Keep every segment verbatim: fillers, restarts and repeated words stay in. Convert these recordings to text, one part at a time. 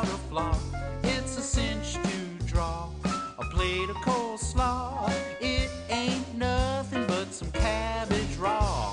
a flaw. It's a cinch to draw a plate of coleslaw. It ain't nothing but some cabbage raw.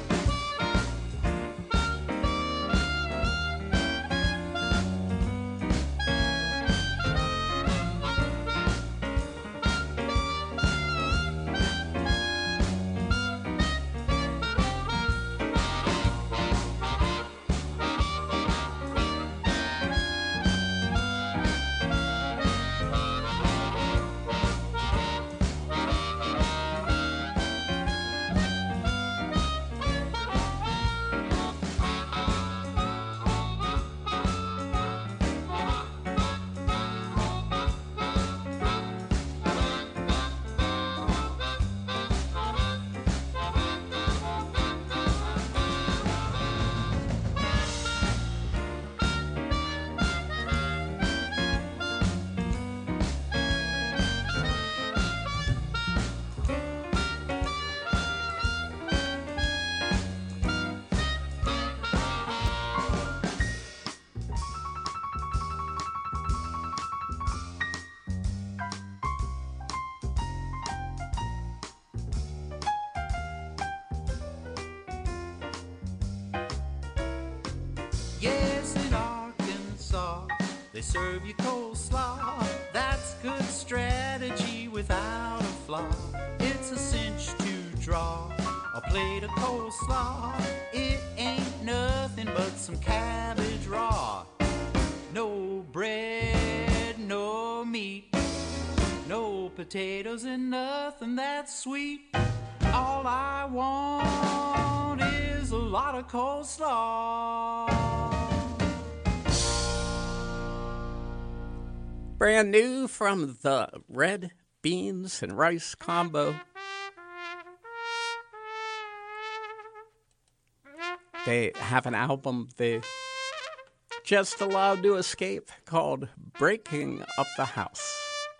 Yes, in Arkansas, they serve you coleslaw. That's good strategy without a flaw. It's a cinch to draw a plate of coleslaw. It ain't nothing but some cabbage raw. No bread, no meat, no potatoes and nothing that's sweet. All I want is a lot of coleslaw. Brand new from the Red Beans and Rice Combo. They have an album they just allowed to escape called Breaking Up the House.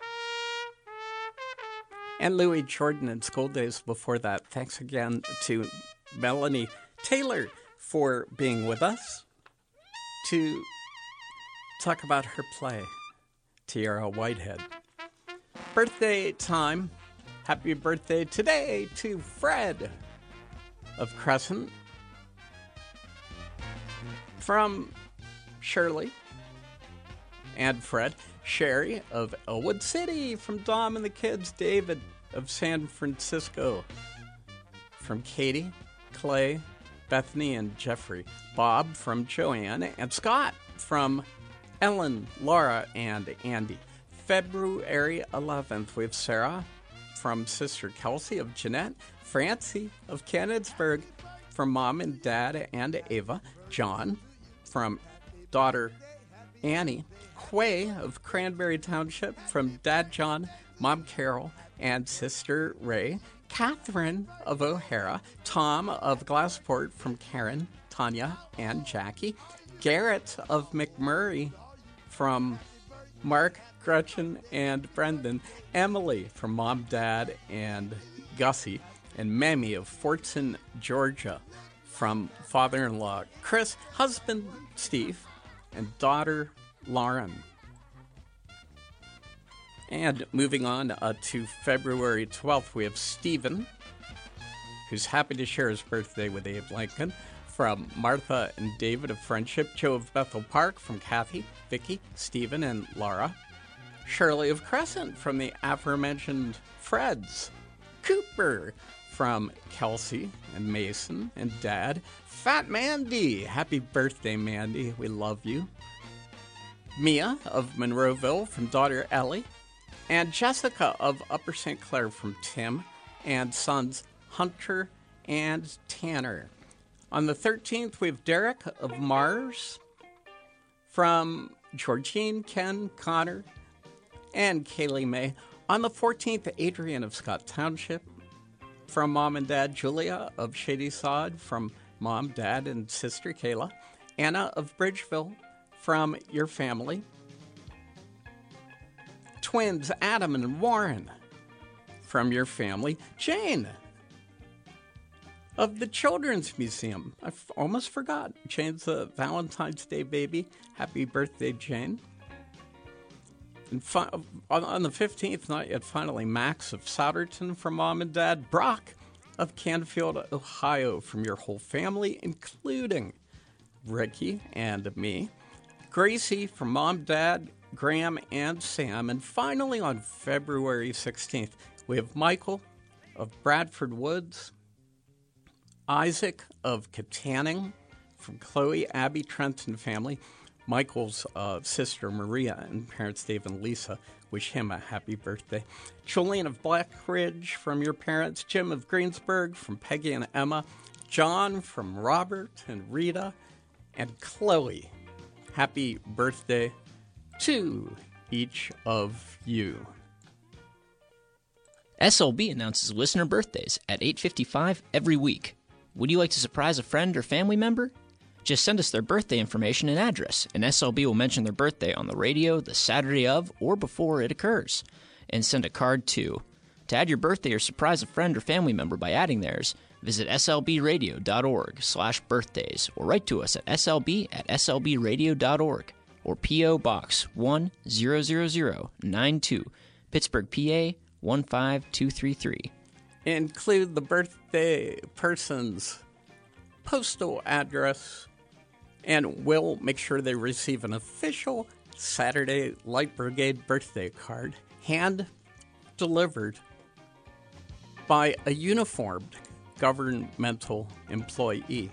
And Louis Jordan in School Days before that. Thanks again to Melanie Taylor for being with us to talk about her play, Tierra Whitehead. Birthday time. Happy birthday today to Fred of Crescent. From Shirley and Fred. Sherry of Elwood City. From Dom and the kids. David of San Francisco. From Katie, Clay, Bethany, and Jeffrey. Bob from Joanne. And Scott from Ellen, Laura, and Andy. February eleventh, we have Sarah from Sister Kelsey of Jeanette. Francie of Canonsburg from Mom and Dad and Ava. John from daughter Annie. Quay of Cranberry Township from Dad John, Mom Carol, and Sister Ray. Catherine of O'Hara. Tom of Glassport from Karen, Tanya, and Jackie. Garrett of McMurray from Mark, Gretchen, and Brendan. Emily from Mom, Dad, and Gussie. And Mammy of Fortson, Georgia from father-in-law Chris, husband Steve, and daughter Lauren. And moving on uh, to February twelfth, we have Stephen, who's happy to share his birthday with Abe Lincoln. From Martha and David of Friendship. Joe of Bethel Park from Kathy, Vicky, Stephen, and Laura. Shirley of Crescent from the aforementioned Freds. Cooper from Kelsey and Mason and Dad. Fat Mandy. Happy birthday, Mandy. We love you. Mia of Monroeville from daughter Ellie. And Jessica of Upper Saint Clair from Tim and sons Hunter and Tanner. On the thirteenth, we have Derek of Mars from Georgine, Ken, Connor, and Kaylee May. On the fourteenth, Adrian of Scott Township. From Mom and Dad, Julia of Shady Sod. From Mom, Dad, and Sister Kayla. Anna of Bridgeville. From your family. Twins, Adam and Warren. From your family. Jane of the Children's Museum. I f- almost forgot. Jane's a Valentine's Day baby. Happy birthday, Jane. And fi- on, on the fifteenth night, yet finally, Max of Souderton from Mom and Dad, Brock of Canfield, Ohio, from your whole family, including Ricky and me, Gracie from Mom, Dad, Graham, and Sam. And finally, on February sixteenth, we have Michael of Bradford Woods, Isaac of Katanning, from Chloe, Abby, Trenton family, Michael's uh, sister Maria, and parents Dave and Lisa. Wish him a happy birthday. Julian of Blackridge from your parents, Jim of Greensburg from Peggy and Emma, John from Robert and Rita, and Chloe. Happy birthday to each of you. S L B announces listener birthdays at eight fifty-five every week. Would you like to surprise a friend or family member? Just send us their birthday information and address, and S L B will mention their birthday on the radio the Saturday of or before it occurs, and send a card too. To add your birthday or surprise a friend or family member by adding theirs, visit slbradio.org slash birthdays or write to us at slb at slbradio.org or P O. Box one zero zero zero nine two, Pittsburgh, P A one five two three three. Include the birthday person's postal address, and we'll make sure they receive an official Saturday Light Brigade birthday card, hand-delivered by a uniformed governmental employee.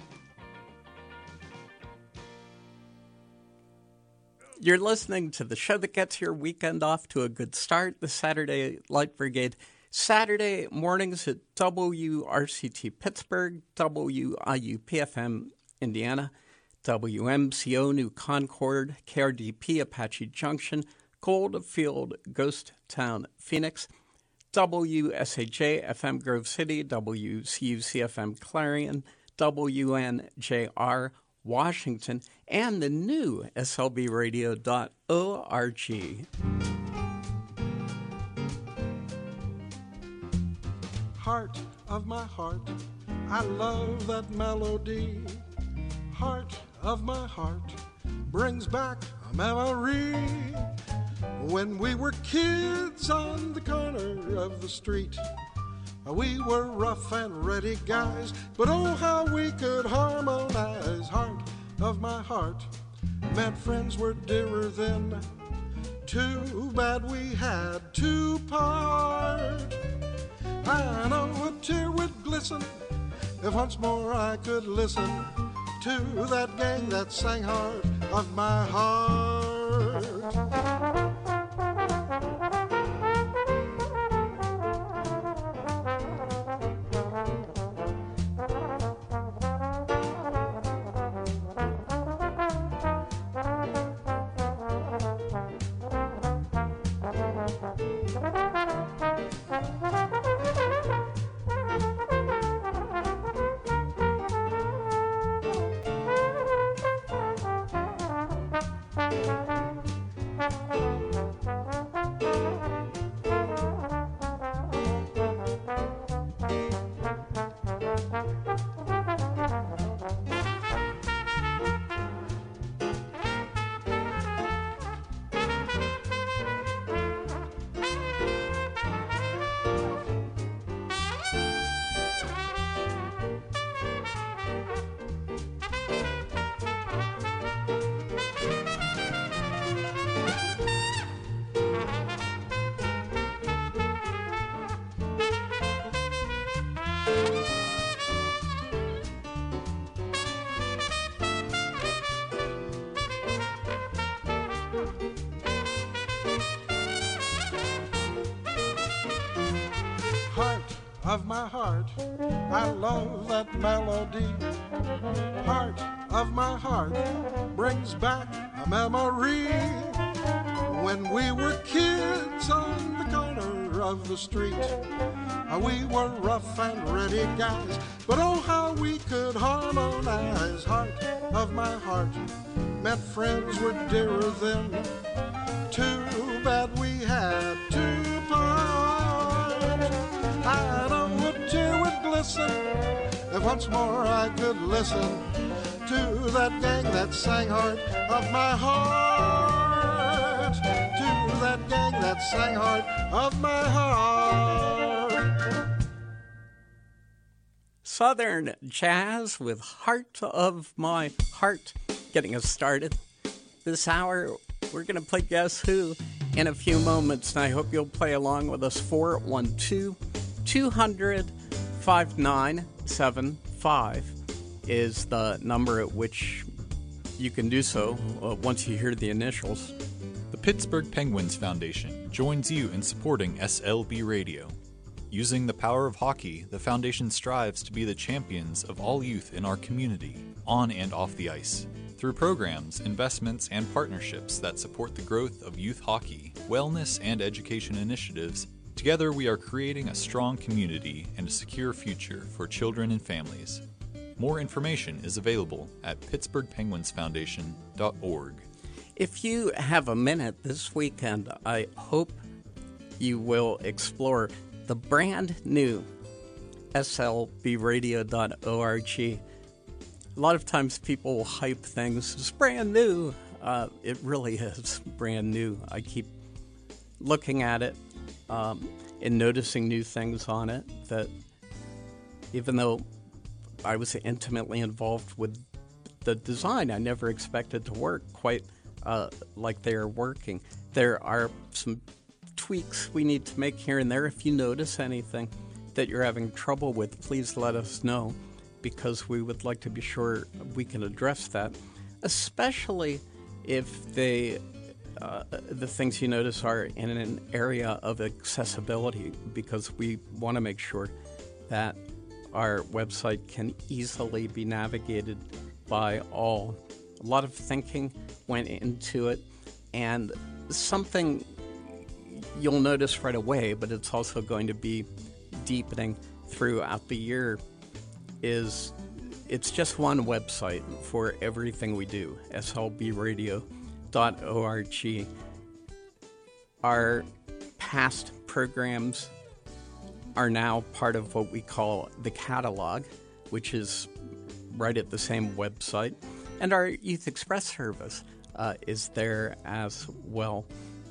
You're listening to the show that gets your weekend off to a good start, the Saturday Light Brigade. Saturday mornings at W R C T Pittsburgh, W I U P F M Indiana, W M C O New Concord, K R D P Apache Junction, Goldfield Ghost Town Phoenix, W S A J F M Grove City, W C U C F M Clarion, W N J R Washington, and the new S L B radio dot org. Heart of my heart, I love that melody. Heart of my heart brings back a memory. When we were kids on the corner of the street, we were rough and ready guys, but oh how we could harmonize. Heart of my heart, met friends were dearer then. Too bad we had to part. I know a tear would glisten if once more I could listen to that gang that sang Heart of my heart. Of my heart, I love that melody. Heart of my heart brings back a memory. When we were kids on the corner of the street, we were rough and ready guys, but oh how we could harmonize. Heart of my heart, met friends were dearer then. Too bad we had to part. I know a tear would glisten if once more I could listen to that gang that sang Heart of my heart. To that gang sang heart of my heart. Southern jazz with Heart of My Heart getting us started. This hour, we're going to play Guess Who in a few moments, and I hope you'll play along with us. four one two, two hundred, five nine seven five is the number at which you can do so uh, once you hear the initials. The Pittsburgh Penguins Foundation joins you in supporting S L B Radio. Using the power of hockey, the foundation strives to be the champions of all youth in our community, on and off the ice. Through programs, investments, and partnerships that support the growth of youth hockey, wellness, and education initiatives, together we are creating a strong community and a secure future for children and families. More information is available at pittsburgh penguins foundation dot org. If you have a minute this weekend, I hope you will explore the brand new S L B radio dot org. A lot of times people will hype things. It's brand new. Uh, it really is brand new. I keep looking at it um, and noticing new things on it that even though I was intimately involved with the design, I never expected to work quite uh, like they're working. There are some tweaks we need to make here and there. If you notice anything that you're having trouble with, please let us know, because we would like to be sure we can address that, especially if they, uh, the things you notice are in an area of accessibility, because we want to make sure that our website can easily be navigated by all. A lot of thinking went into it, and something you'll notice right away, but it's also going to be deepening throughout the year, is it's just one website for everything we do, S L B radio dot org. Our past programs are now part of what we call the catalog, which is right at the same website. And our Youth Express service uh, is there as well.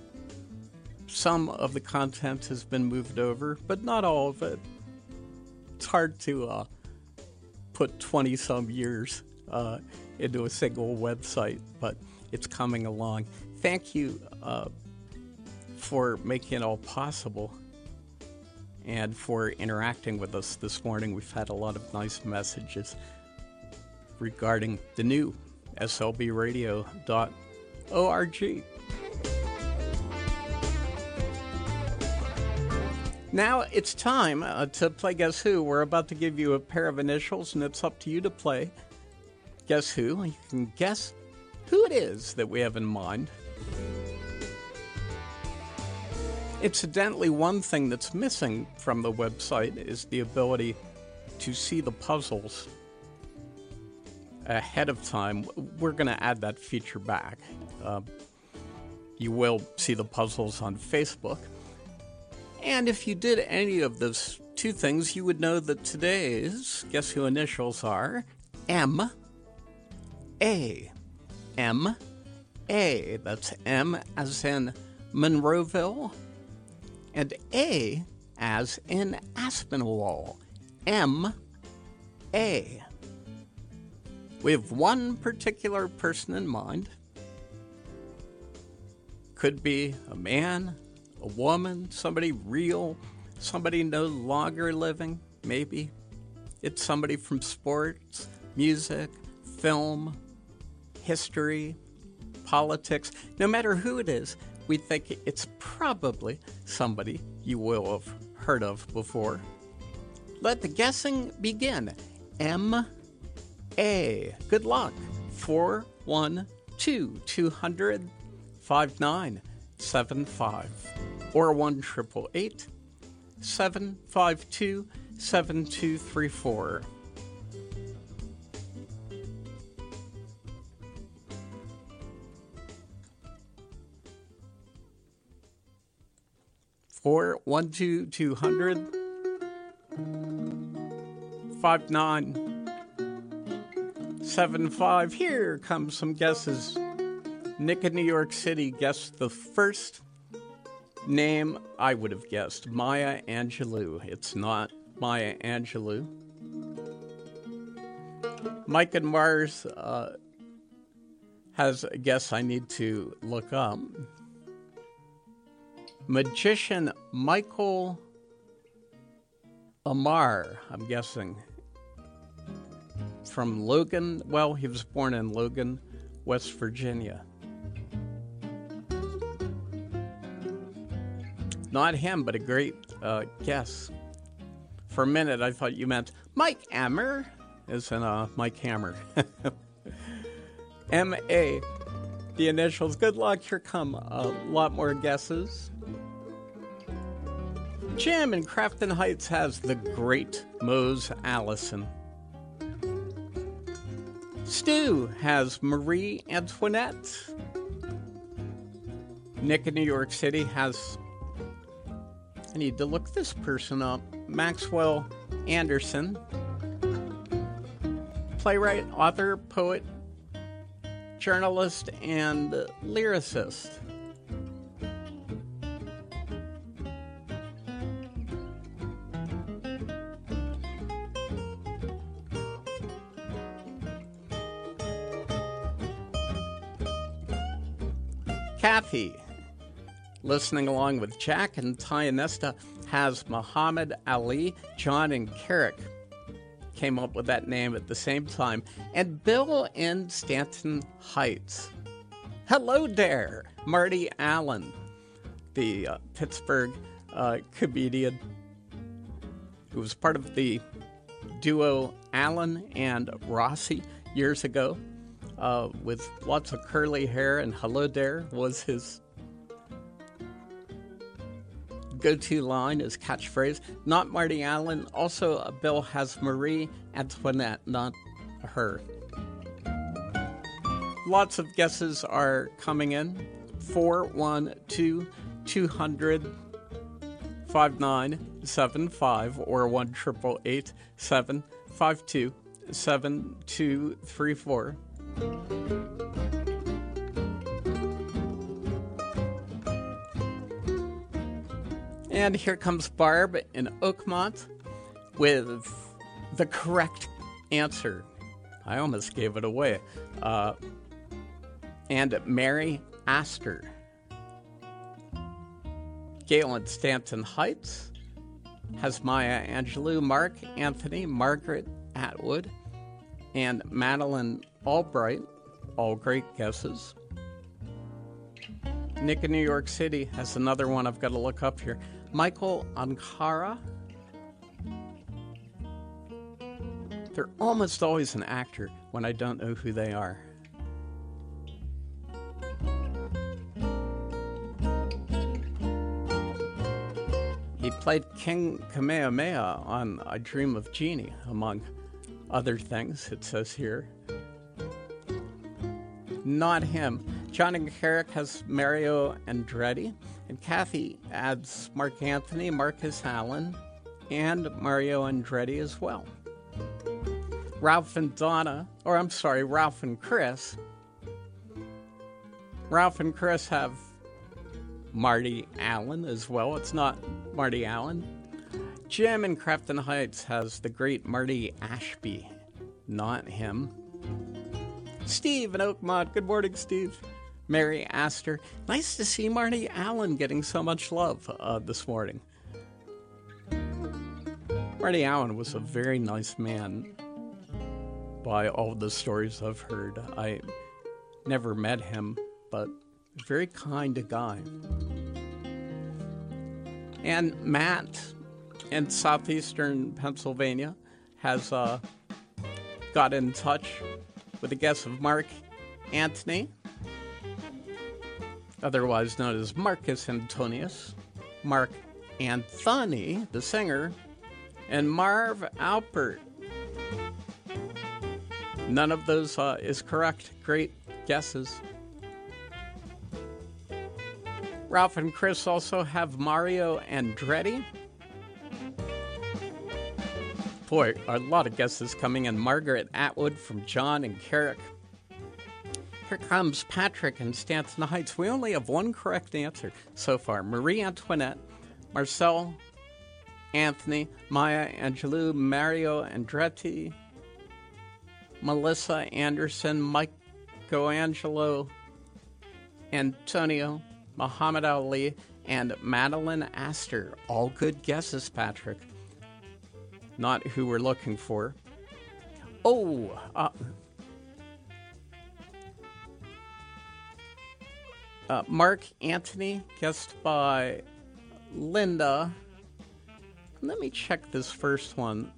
Some of the content has been moved over, but not all of it. It's hard to uh, put twenty-some years uh, into a single website, but it's coming along. Thank you uh, for making it all possible and for interacting with us this morning. We've had a lot of nice messages regarding the new S L B radio dot org. Now it's time uh, to play Guess Who. We're about to give you a pair of initials, and it's up to you to play Guess Who. You can guess who it is that we have in mind. Incidentally, one thing that's missing from the website is the ability to see the puzzles ahead of time. We're going to add that feature back. Uh, you will see the puzzles on Facebook. And if you did any of those two things, you would know that today's Guess Who initials are M A. M A. That's M as in Monroeville, and A as in Aspinwall. M A. We have one particular person in mind. Could be a man, a woman, somebody real, somebody no longer living, maybe. It's somebody from sports, music, film, history, politics. No matter who it is, we think it's probably somebody you will have heard of before. Let the guessing begin. M A. Good luck. four one two, two hundred, five nine seven five. Or one triple eight seven five two seven two three four. Four one two two hundred five nine seven five. Here comes some guesses. Nick in New York City guessed the first Name, I would have guessed, Maya Angelou. It's not Maya Angelou. Mike and Mars uh, has a guess I need to look up. Magician Michael Amar, I'm guessing. From Logan, well, he was born in Logan, West Virginia. Not him, but a great uh, guess. For a minute, I thought you meant Mike Hammer, as in uh, Mike Hammer. M A, the initials. Good luck. Here come a lot more guesses. Jim in Crafton Heights has the great Mose Allison. Stu has Marie Antoinette. Nick in New York City has, I need to look this person up, Maxwell Anderson. Playwright, author, poet, journalist, and lyricist. Kathy, listening along with Jack and Tianesta, has Muhammad Ali. John and Carrick came up with that name at the same time. And Bill in Stanton Heights. Hello there, Marty Allen, the uh, Pittsburgh uh, comedian who was part of the duo Allen and Rossi years ago. Uh, with lots of curly hair, and hello there was his go-to line, his catchphrase. Not Marty Allen. Also, uh, Bill has Marie Antoinette, not her. Lots of guesses are coming in. four one two, two hundred, five nine seven five or one eight eight eight, seven five two, seven two three four. And here comes Barb in Oakmont with the correct answer. I almost gave it away. Uh, and Mary Astor. Gail in Stanton Heights has Maya Angelou, Mark Anthony, Margaret Atwood, and Madeline Albright, all great guesses. Nick in New York City has another one I've got to look up here. Michael Ankara. They're almost always an actor when I don't know who they are. He played King Kamehameha on I Dream of Jeannie, among other things, it says here. Not him. John and Carrick has Mario Andretti, and Kathy adds Mark Anthony, Marcus Allen, and Mario Andretti as well. Ralph and Donna, or I'm sorry, Ralph and Chris. Ralph and Chris have Marty Allen as well. It's not Marty Allen. Jim in Crafton Heights has the great Marty Ashby. Not him. Steve in Oakmont. Good morning, Steve. Mary Astor. Nice to see Marty Allen getting so much love uh, this morning. Marty Allen was a very nice man by all the stories I've heard. I never met him, but a very kind guy. And Matt in southeastern Pennsylvania has uh, got in touch with a guess of Mark Antony, otherwise known as Marcus Antonius, Mark Anthony, the singer, and Marv Alpert. None of those uh, is correct. Great guesses. Ralph and Chris also have Mario Andretti. Boy, a lot of guesses coming in. Margaret Atwood from John and Carrick. Here comes Patrick in Stanton Heights. We only have one correct answer so far. Marie Antoinette, Marcel, Anthony, Maya Angelou, Mario Andretti, Melissa Anderson, Michelangelo, Antonio, Muhammad Ali, and Madeline Astor. All good guesses, Patrick. Not who we're looking for. Oh, uh, uh, Mark Antony, guessed by Linda. Let me check this first one.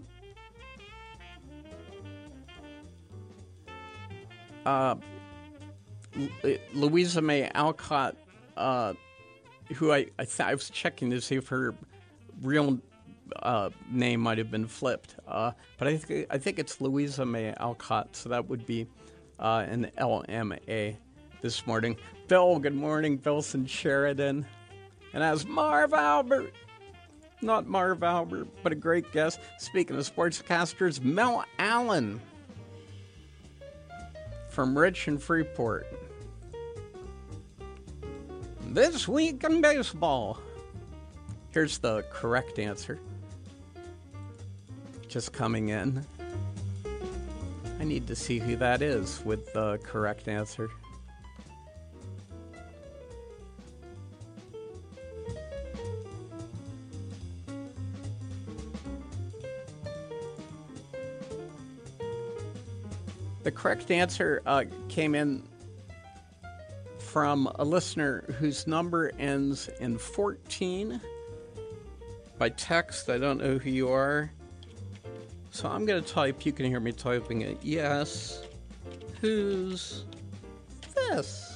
Uh, L- Louisa May Alcott, uh, who I I, th- I was checking to see if her real uh, name might have been flipped, uh, but I think I think it's Louisa May Alcott, so that would be uh, an L M A this morning. Bill, good morning, Bilson Sheridan, and as Marv Albert. Not Marv Albert, but a great guest. Speaking of sportscasters, Mel Allen from Rich and Freeport. This week in baseball. Here's the correct answer. Just coming in. I need to see who that is with the correct answer. The correct answer uh, came in from a listener whose number ends in fourteen. By text, I don't know who you are. So I'm going to type, you can hear me typing it. Yes. Who's this?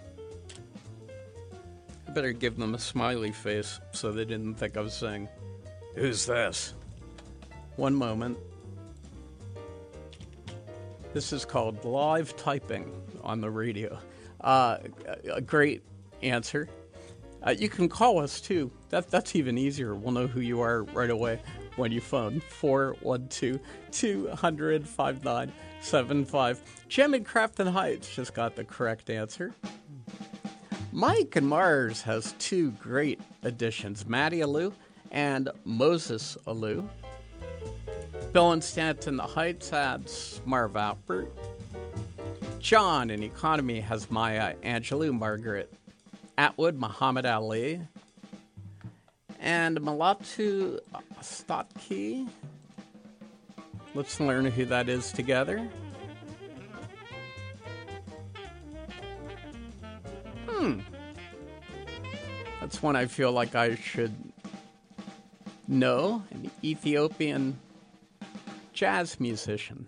I better give them a smiley face so they didn't think I was saying, who's this? One moment. This is called live typing on the radio. Uh, a great answer. Uh, you can call us, too. That, that's even easier. We'll know who you are right away when you phone. four one two, two hundred, five nine seven five. Jim in Crafton Heights just got the correct answer. Mike and Mars has two great additions, Maddie Alou and Moses Alou. Bill in Stanton Heights adds Marv Albert. John in Economy has Maya Angelou, Margaret Atwood, Muhammad Ali. And Malatu Statki. Let's learn who that is together. Hmm. That's one I feel like I should know. An Ethiopian jazz musician.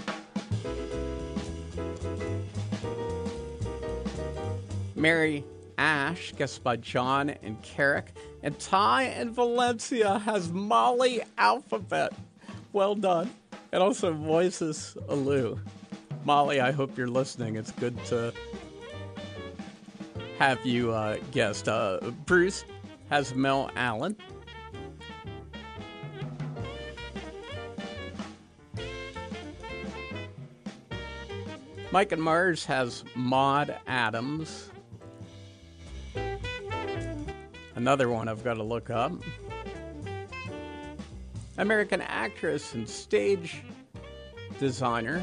Mary Ash, guessed by John and Carrick. And Ty and Valencia has Molly Alphabet. Well done. And also Voices Alou. Molly, I hope you're listening. It's good to have you uh, guessed. Uh, Bruce has Mel Allen. Mike and Mars has Maud Adams. Another one I've got to look up. American actress and stage designer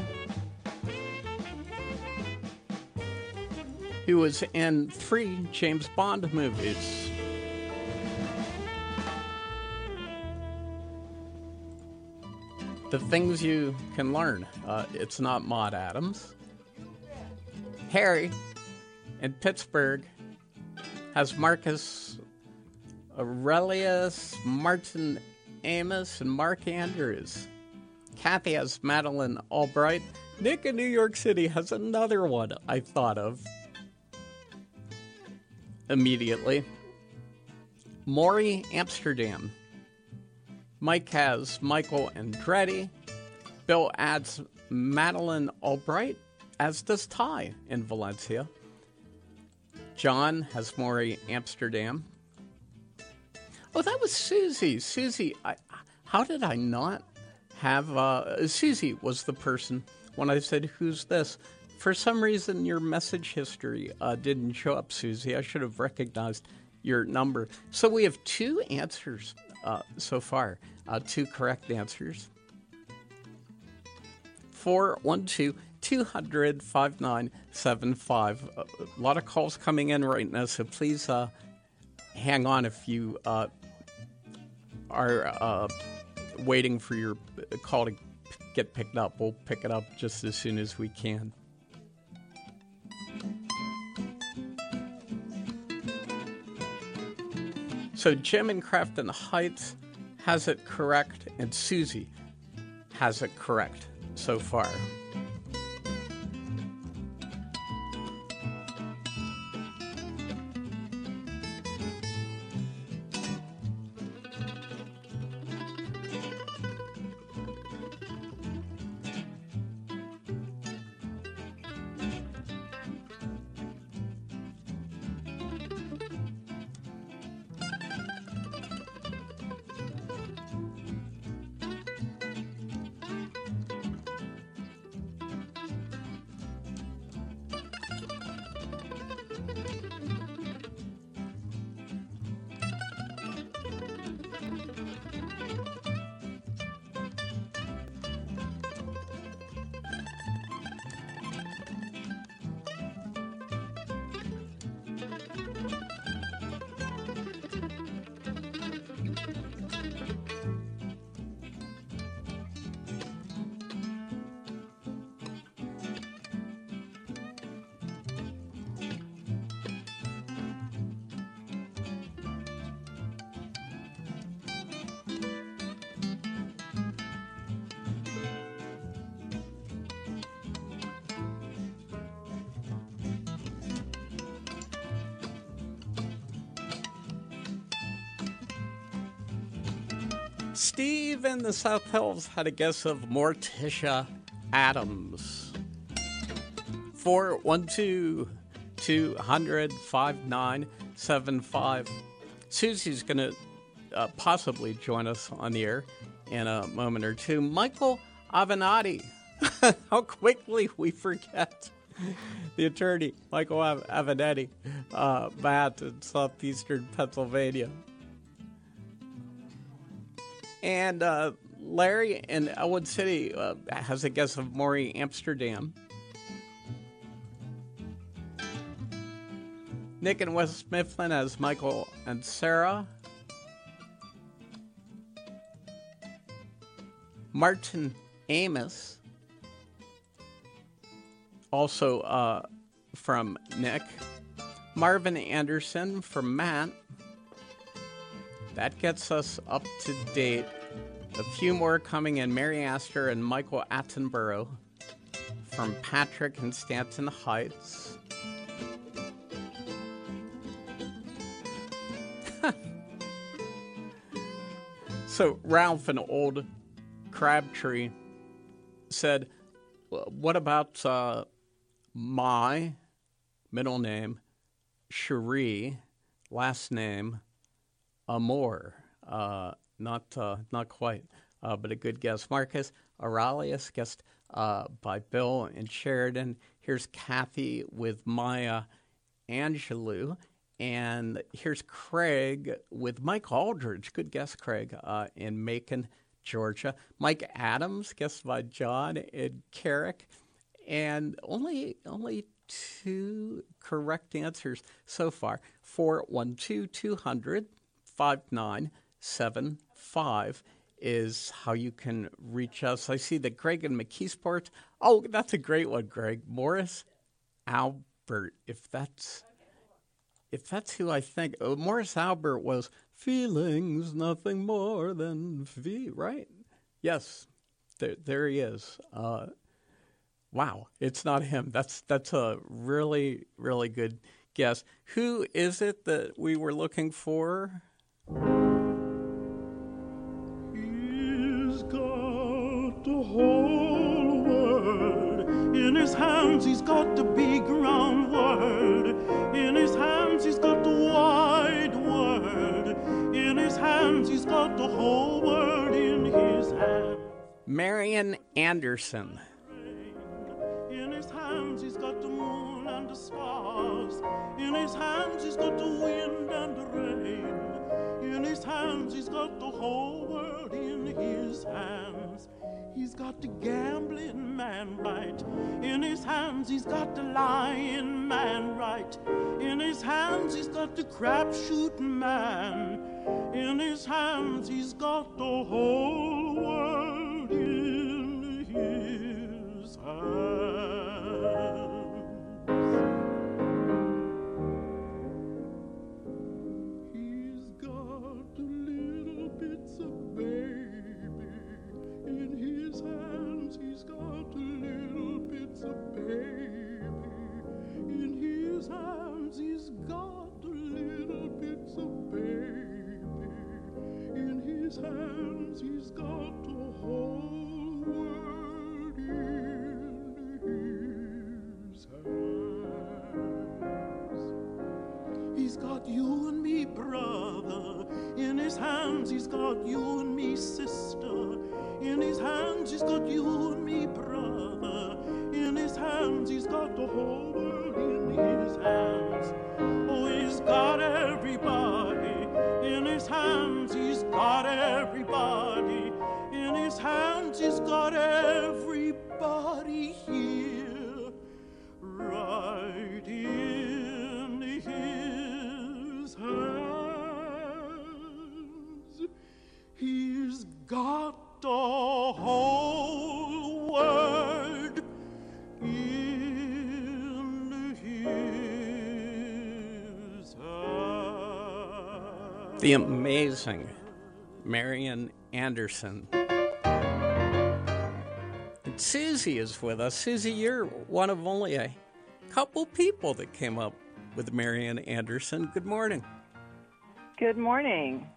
who was in three James Bond movies. The things you can learn. Uh, it's not Maud Adams. Harry in Pittsburgh has Marcus Aurelius, Martin Amos, and Mark Andrews. Kathy has Madeline Albright. Nick in New York City has another one I thought of immediately. Maury Amsterdam. Mike has Michael Andretti. Bill adds Madeline Albright, as does Ty in Valencia. John has Maury Amsterdam. Oh, that was Susie. Susie, I, how did I not have... Uh, Susie was the person, when I said, who's this, For some reason, your message history uh, didn't show up, Susie. I should have recognized your number. So we have two answers uh, so far, uh, two correct answers. four one two, two hundred, five nine seven five. A lot of calls coming in right now, so please uh, hang on if you uh, are uh, waiting for your call to get picked up. We'll pick it up just as soon as we can. So Jim in Crafton Heights has it correct, and Susie has it correct so far. Steve in the South Hills had a guess of Morticia Adams. four one two, two hundred, five nine seven five. Susie's going to uh, possibly join us on the air in a moment or two. Michael Avenatti. How quickly we forget. The attorney, Michael Av- Avenatti, uh, Matt in southeastern Pennsylvania. And uh, Larry in Elwood City uh, has a guess of Maury Amsterdam. Nick in West Mifflin has Michael and Sarah. Martin Amos, also uh, from Nick. Marvin Anderson from Matt. That gets us up to date. A few more coming in. Mary Astor and Michael Attenborough from Patrick in Stanton Heights. So Ralph in Old Crabtree said, what about uh, my middle name, Cherie, last name, Amor? Uh, not uh, not quite, uh, but a good guess. Marcus Aurelius, guessed uh, by Bill and Sheridan. Here's Kathy with Maya Angelou. And here's Craig with Mike Aldridge. Good guess, Craig, uh, in Macon, Georgia. Mike Adams, guessed by John in Carrick. And only only two correct answers so far. four one two, two hundred, five nine seven five is how you can reach us. I see that Greg in McKeesport. Oh, that's a great one, Greg. Morris Albert, if that's... If that's who I think, oh, Morris Albert was feelings, nothing more than fee, right? Yes, there, there he is. Uh, wow, it's not him. That's that's a really, really good guess. Who is it that we were looking for? He's got the whole world in his hands. He's got the big round world in his hands. He's got the wide world in his hands. He's got the whole world in his hands. Marian Anderson. In his hands. hands he's got the moon and the stars. In his hands he's got the wind and the rain. In his hands he's got the whole world in his hands. He's got the gambling man right. In his hands he's got the lying man right. In his hands he's got the crap shooting man. In his hands he's got the whole world in his hands. He's got the little bits of baby. In his hands he's got the little bits of baby. In his hands he's got the little bits of baby. In his hands he's got the whole world in his hands. He's got you and me, brother. In his hands he's got you and me, sister. In his hands he's got you and me, brother. In his hands he's got the whole world in his hands. Oh, he's got everybody. In his hands he's got everybody. In his hands he's got everybody here. Right in his hands. He's got the whole world in his hands. The amazing Marian Anderson. And Susie is with us. Susie, you're one of only a couple people that came up with Marian Anderson. Good morning. Good morning.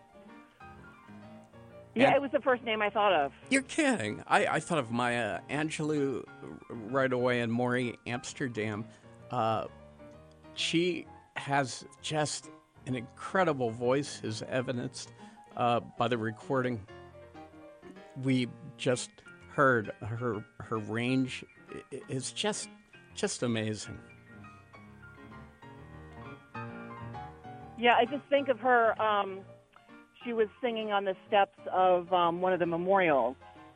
Yeah, And- it was the first name I thought of. You're kidding. I, I thought of Maya Angelou right away and Maury Amsterdam. Uh, she has just an incredible voice, as evidenced uh, by the recording we just heard. Her her range is just just amazing. Yeah, I just think of her. Um, she was singing on the steps of um, one of the memorials.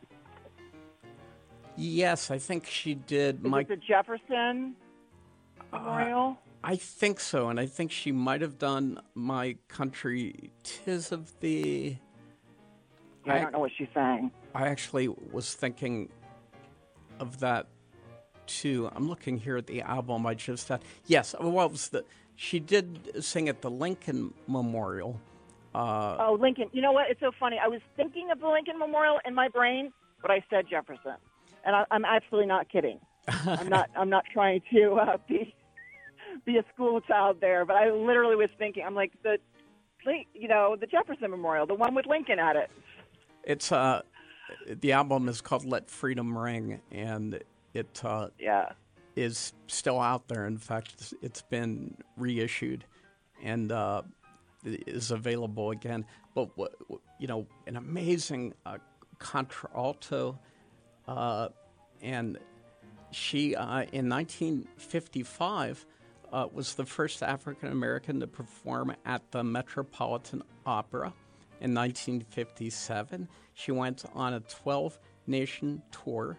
Yes, I think she did. Is My, it the Jefferson Memorial? I think so, and I think she might have done My Country 'Tis of Thee. Yeah, I, I don't know what she sang. I actually was thinking of that too. I'm looking here at the album I just had. Yes, well, it was the, she did sing at the Lincoln Memorial. Uh, Oh, Lincoln. You know what? It's so funny. I was thinking of the Lincoln Memorial in my brain, but I said Jefferson. And I, I'm absolutely not kidding. I'm not I'm not trying to uh, be be a school child there, but I literally was thinking, I'm like, the, you know, the Jefferson Memorial, the one with Lincoln at it. it's uh, the album is called Let Freedom Ring, and it uh, Yeah. is still out there. In fact, it's, it's been reissued and uh, is available again. But, you know, an amazing uh, contralto, uh, and she, uh, in nineteen fifty-five, uh, was the first African-American to perform at the Metropolitan Opera. In nineteen fifty-seven, she went on a twelve-nation tour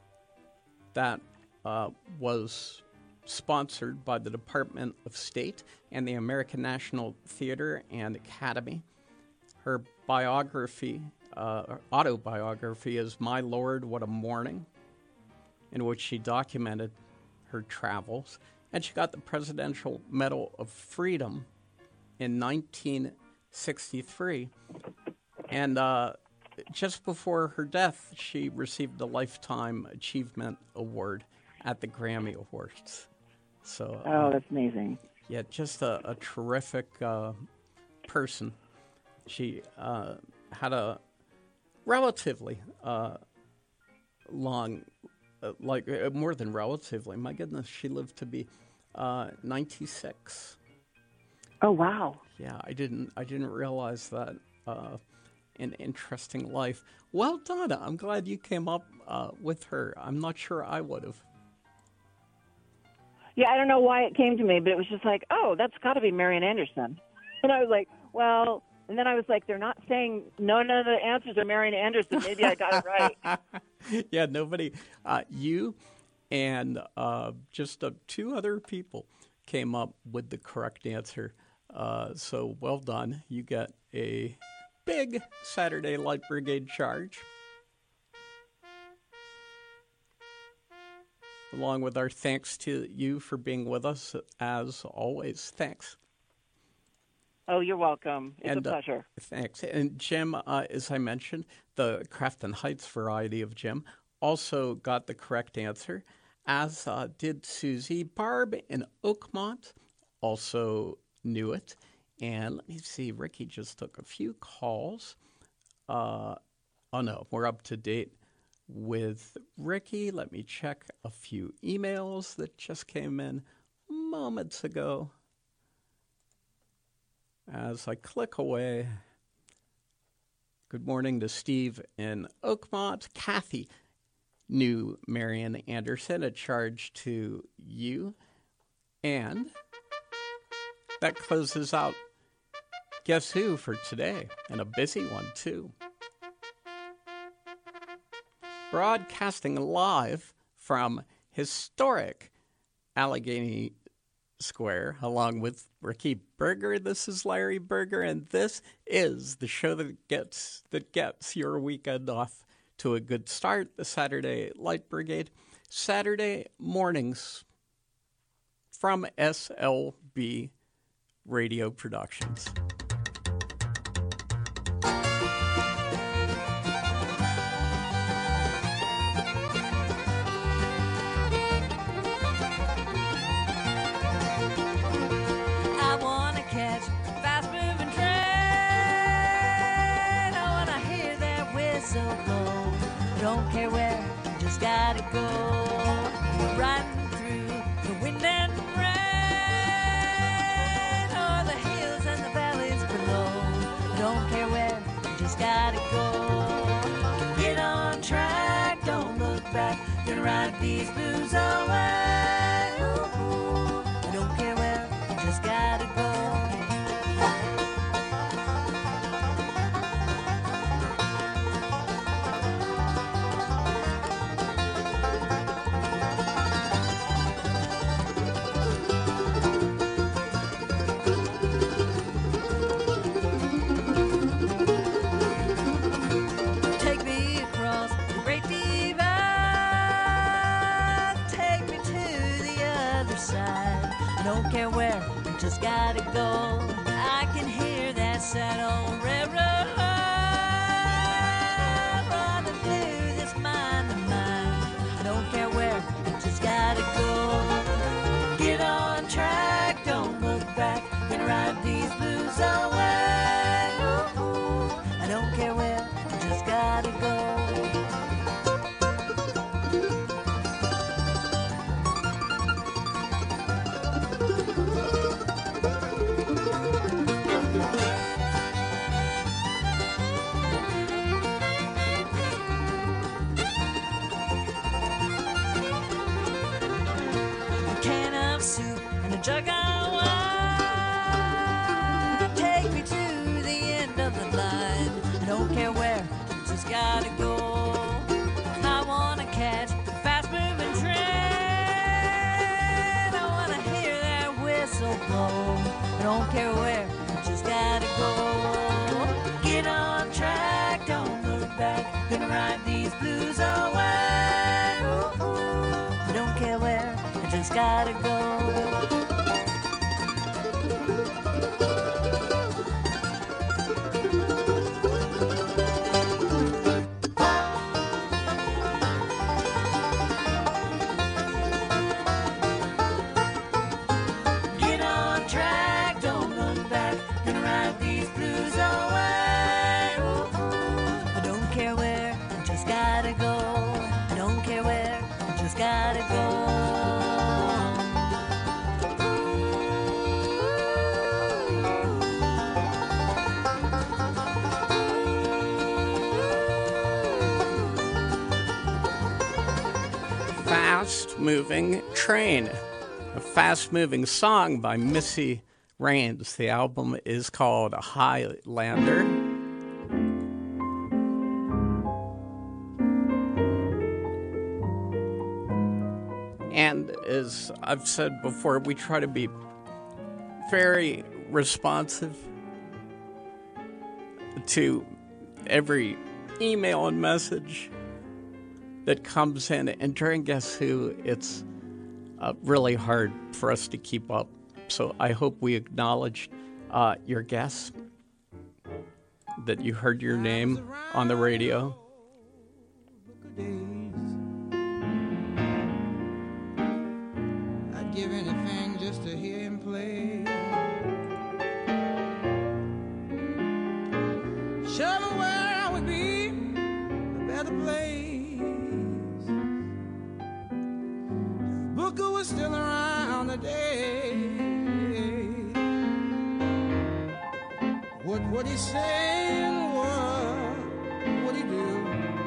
that uh, was sponsored by the Department of State and the American National Theater and Academy. Her biography, uh, autobiography, is My Lord, What a Morning, in which she documented her travels. And she got the Presidential Medal of Freedom in nineteen sixty-three. And uh, just before her death, she received the Lifetime Achievement Award at the Grammy Awards. So, Oh, uh, that's amazing. yeah, just a, a terrific uh, person. She uh, had a relatively uh, long, uh, like uh, more than relatively. My goodness, she lived to be uh, ninety-six. Oh, wow. Yeah, I didn't. I didn't realize that. Uh, an interesting life. Well done. I'm glad you came up uh, with her. I'm not sure I would have. Yeah, I don't know why it came to me, but it was just like, oh, that's got to be Marian Anderson. And I was like, well, and then I was like, they're not saying no, none of the answers are Marian Anderson. Maybe I got it right. Yeah, nobody, uh, you and uh, just uh, two other people came up with the correct answer. Uh, so well done. You get a big Saturday Light Brigade charge, along with our thanks to you for being with us, as always. Thanks. Oh, you're welcome. It's and, a pleasure. Uh, thanks. And Jim, uh, as I mentioned, the Crafton Heights variety of Jim also got the correct answer, as uh, did Susie. Barb in Oakmont also knew it. And let me see, Ricky just took a few calls. Uh, oh, no, we're up to date with Ricky. Let me check a few emails that just came in moments ago. As I click away, good morning to Steve in Oakmont. Kathy knew Marian Anderson, a charge to you. And that closes out Guess Who for today, and a busy one, too. Broadcasting live from historic Allegheny Square, along with Ricky Berger. This is Larry Berger, and this is the show that gets that gets your weekend off to a good start. The Saturday Light Brigade, Saturday mornings from S L B Radio Productions. Don't care where, just gotta go. Riding through the wind and the rain, or the hills and the valleys below. Don't care where, just gotta go. Get on track, don't look back. Gonna ride these blues away. Ooh, don't care where, just gotta go. Don't care where, just gotta go. I can hear that sad old railroad running through this mind of mine. I don't care where, just gotta go. Get on track, don't look back. Gonna ride these blues away. Ooh, I don't care where, just gotta go. Jug of wine, take me to the end of the line. I don't care where, just gotta go. I wanna catch the fast-moving train. I wanna hear that whistle blow. I don't care where, just gotta go. Get on track, don't look back. Gonna ride these blues away. Ooh, I don't care where, I just gotta go. Moving train. A fast-moving song by Missy Raines. The album is called Highlander. And as I've said before, we try to be very responsive to every email and message that comes in. And during Guess Who, it's uh, really hard for us to keep up. So I hope we acknowledge uh, your guests, that you heard your name on the radio. I'd give anything just to hear him play. Show me where I would be a better place. If Booker was still around today, what would he say and what would he do?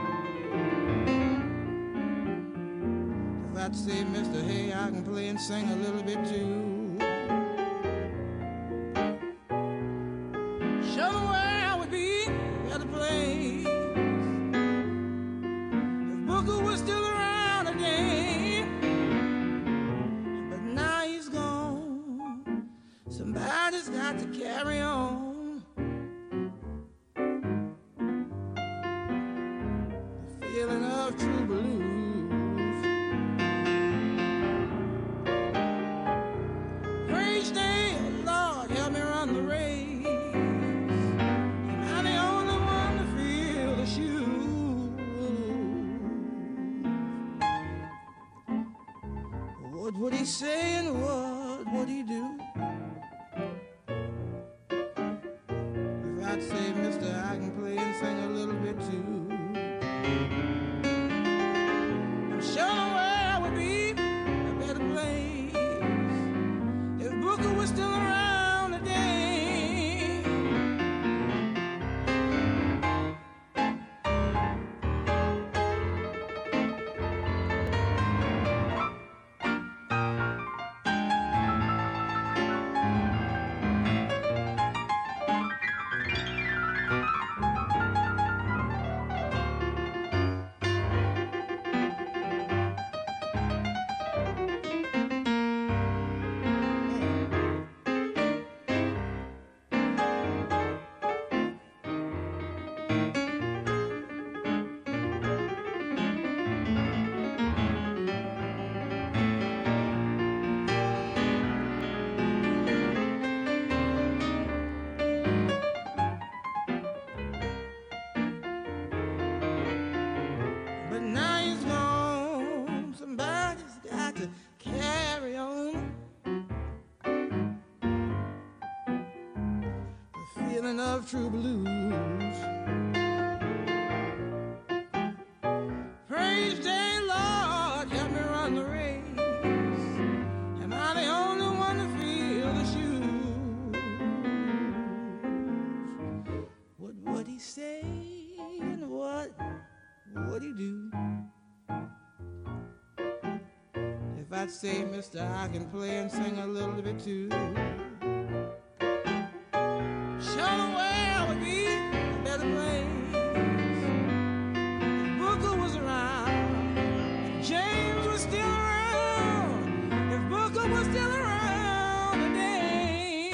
If I'd say, Mister Hey, I can play and sing a little bit too. Show me where I would be at a place. If Booker was still around today, but now he's gone. Somebody's got to carry on. The feeling of true blues. Praise day, Lord, help me run the race. I'm the only one to feel the shoes. What would he say and what would he do? If I'd say, Mister, I can play and sing a little bit too. I'm sure where I would be a better place if Booker was still around today. But now he's gone. Somebody's got to carry on. The feeling of true blues. Praise day, Lord, help me run the race. Am I the only one to feel the shoes? What would he say and what would he do? If I'd say, Mister, I can play and sing a little bit too. Show me where I would be a better place. If Booker was around, if James was still around, if Booker was still around today.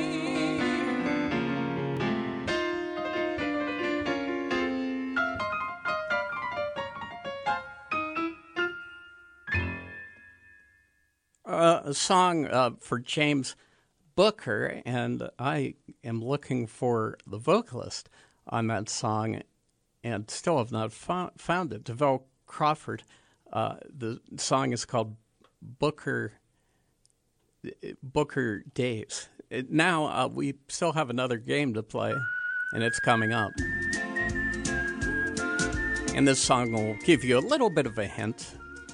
Uh, a song uh, for James Booker, and I am looking for the vocalist on that song and still have not fo- found it. DeVille Crawford. Uh, the song is called Booker Booker Days. It, now uh, we still have another game to play, and it's coming up. And this song will give you a little bit of a hint.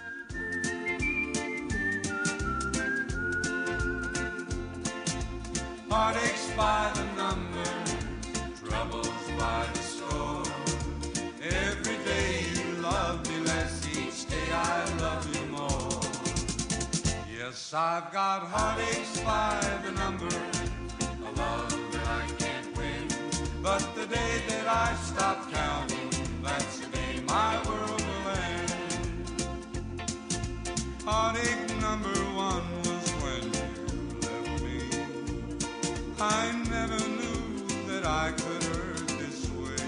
Heartaches by the number, troubles by the score. Every day you love me less, each day I love you more. Yes, Yes, I've got heartaches by the number, a love that I can't win. But the day that I stop counting, that's the day my world will end. Heartache number one was when you left me. I never knew that I could hurt this way.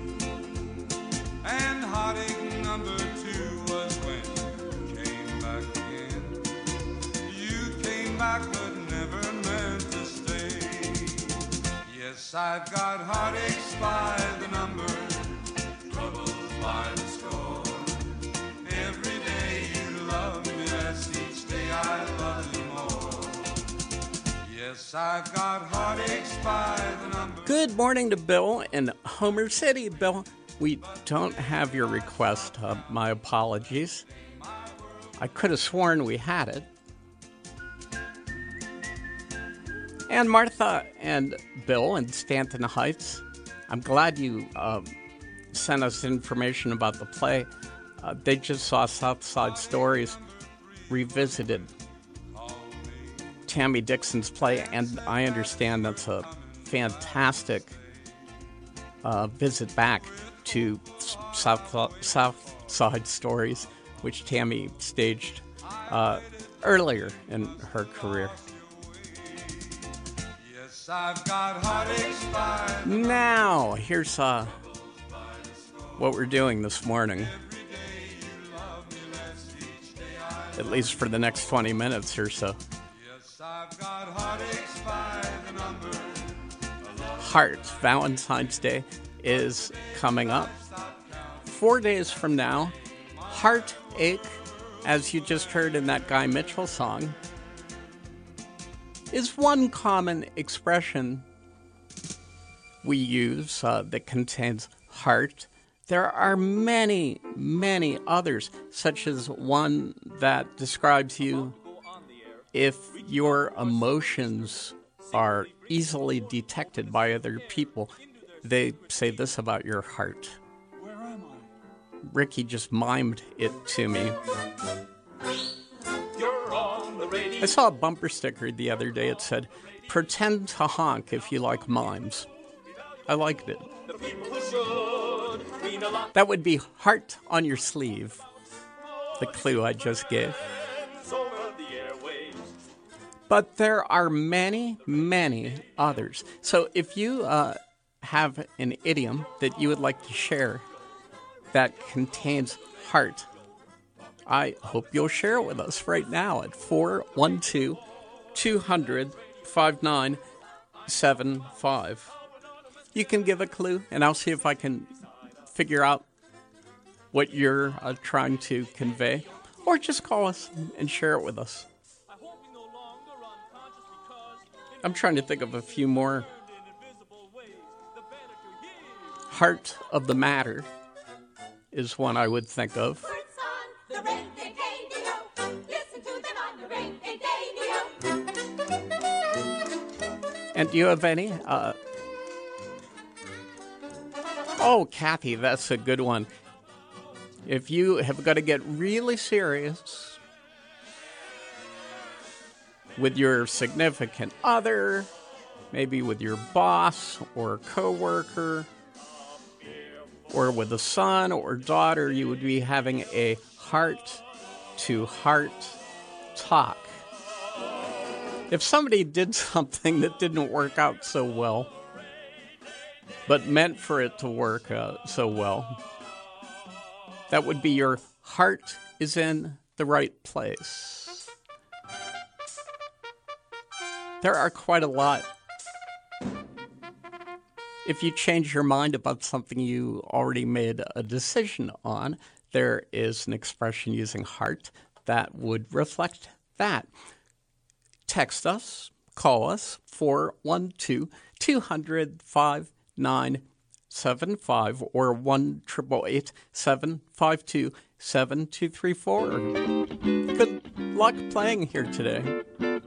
And heartache number two was when you came back again. You came back but never meant to stay. Yes, I've got heartaches by the number, troubles by the score. Every day you love me less, each day I love you more. Yes, I've got heartaches by the number. Good morning to Bill in Homer City. Bill, we don't have your request. Uh, my apologies. I could have sworn we had it. And Martha and Bill in Stanton Heights, I'm glad you uh, sent us information about the play. Uh, they just saw South Side Stories revisited Tammy Dixon's play, and I understand that's a fantastic uh, visit back to South, South Side Stories, which Tammy staged uh, earlier in her career. Yes, I've got heartaches by the Now, here's uh, what we're doing this morning, at least for the next twenty minutes or so. Yes, I've got heartaches by the number. Heart, Valentine's Day is coming up. Four days from now, heartache, as you just heard in that Guy Mitchell song, is one common expression we use uh, that contains heart. There are many, many others, such as one that describes you if your emotions are easily detected by other people. They say this about your heart. Ricky just mimed it to me. I saw a bumper sticker the other day. It said, "Pretend to honk if you like mimes." I liked it. That would be heart on your sleeve, the clue I just gave. But there are many, many others. So if you uh, have an idiom that you would like to share that contains heart, I hope you'll share it with us right now at four one two, two hundred, five nine seven five. You can give a clue, and I'll see if I can figure out what you're uh, trying to convey. Or just call us and share it with us. I'm trying to think of a few more. Heart of the matter is one I would think of. And do you have any? Uh, oh, Kathy, that's a good one. If you have got to get really serious with your significant other, maybe with your boss or coworker, or with a son or daughter, you would be having a heart-to-heart talk. If somebody did something that didn't work out so well, but meant for it to work uh, so well, that would be your heart is in the right place. There are quite a lot. If you change your mind about something you already made a decision on, there is an expression using heart that would reflect that. Text us, call us, four one two, two hundred, five nine seven five or one eight eight eight, seven five two, seven two three four. Good luck playing here today.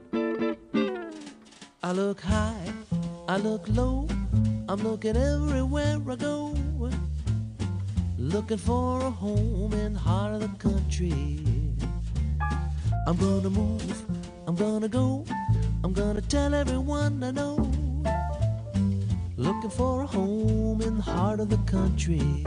I look high, I look low, I'm looking everywhere I go, looking for a home in the heart of the country. I'm gonna move, I'm gonna go, I'm gonna tell everyone I know. Looking for a home in the heart of the country.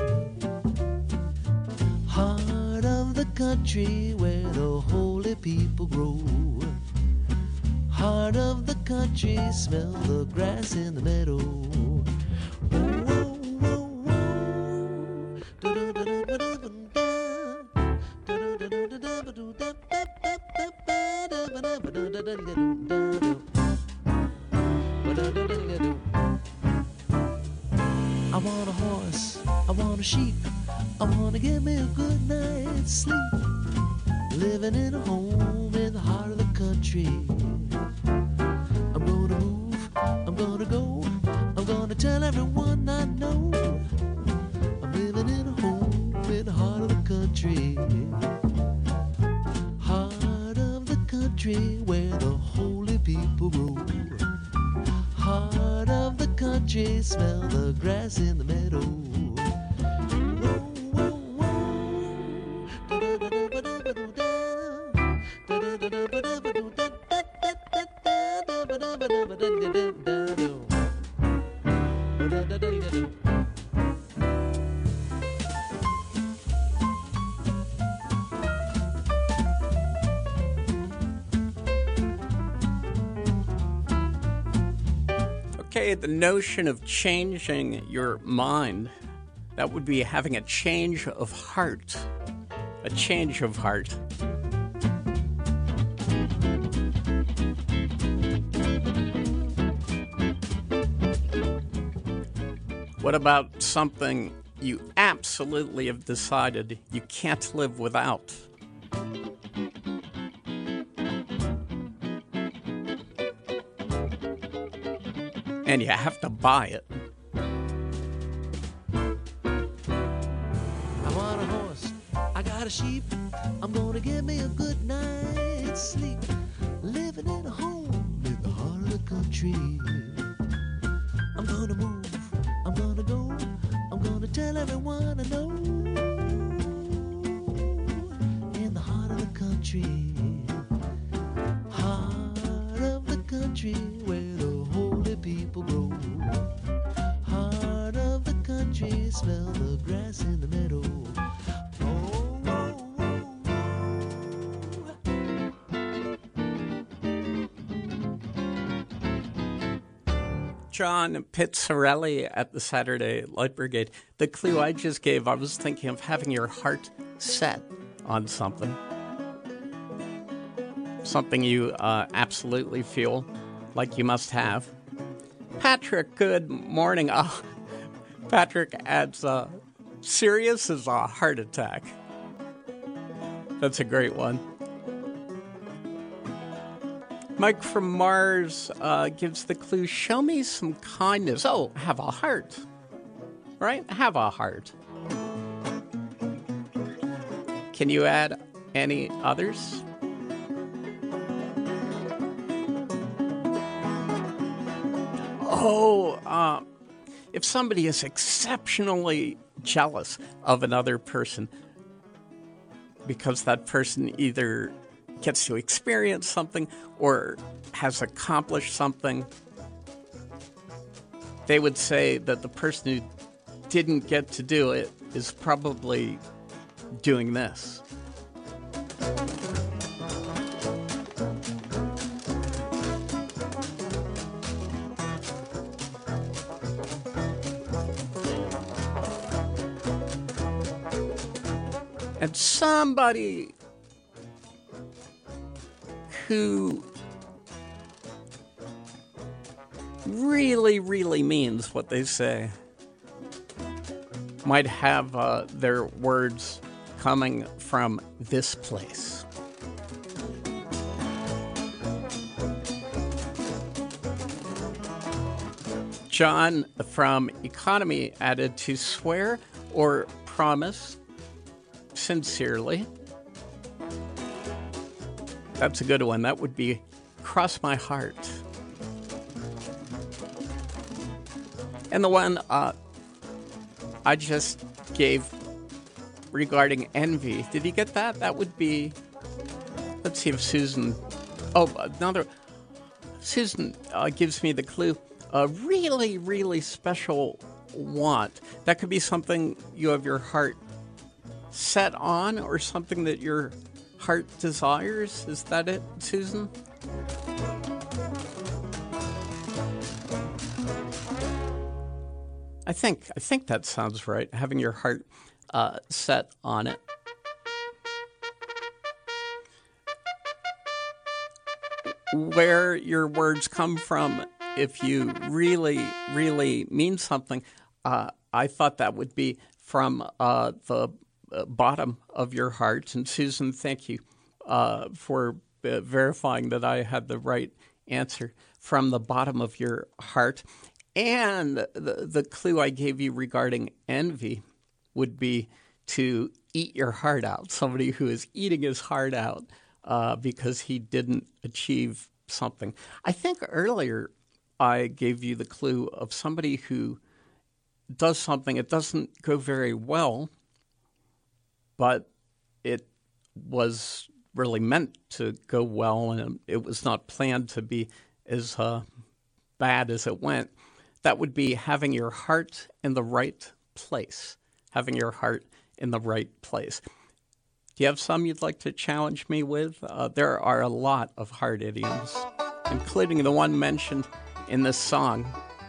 Heart of the country where the holy people grow. Heart of the country, smell the grass in the meadow. Whoa, whoa, whoa, I want a horse, I want a sheep, I want to get me a good night's sleep. Living in a home in the heart of the country. I'm gonna move, I'm gonna go, I'm gonna tell everyone I know. I'm living in a home in the heart of the country. Heart of the country where the holy people grow. Heart of the country, smell the grass in the meadow. Okay, the notion of changing your mind, that would be having a change of heart. A change of heart. What about something you absolutely have decided you can't live without? And you have to buy it. I want a horse, I got a sheep, I'm gonna get me a good night's sleep. Living in a home in the heart of the country. I'm gonna move, I'm gonna go, I'm gonna tell everyone I know. In the heart of the country. Heart of the country where the holy people grow. Heart of the country, smell the grass in the meadow. John Pizzarelli at the Saturday Light Brigade. The clue I just gave, I was thinking of having your heart set on something. Something you uh, absolutely feel like you must have. Patrick, good morning. Oh, Patrick adds, uh, serious as a heart attack. That's a great one. Mike from Mars uh, gives the clue, show me some kindness. Oh, have a heart. Right? Have a heart. Can you add any others? Oh, uh, if somebody is exceptionally jealous of another person because that person either gets to experience something or has accomplished something, they would say that the person who didn't get to do it is probably doing this. And somebody who really, really means what they say might have uh, their words coming from this place. John from Economy added, to swear or promise sincerely. That's a good one. That would be cross my heart. And the one uh, I just gave regarding envy, did you get that? That would be, let's see if Susan Oh, another. Susan uh, gives me the clue. A really, really special want. That could be something you have your heart set on or something that your heart desires. Is that it, Susan? I think I think that sounds right. Having your heart uh, set on it. Where your words come from, if you really, really mean something, uh, I thought that would be from uh, the bottom of your heart. And Susan, thank you uh, for uh, verifying that I had the right answer, from the bottom of your heart. And the, the clue I gave you regarding envy would be to eat your heart out, somebody who is eating his heart out uh, because he didn't achieve something. I think earlier I gave you the clue of somebody who does something. It doesn't go very well, but it was really meant to go well, and it was not planned to be as uh, bad as it went. That would be having your heart in the right place, having your heart in the right place. Do you have some you'd like to challenge me with? Uh, there are a lot of heart idioms, including the one mentioned in this song,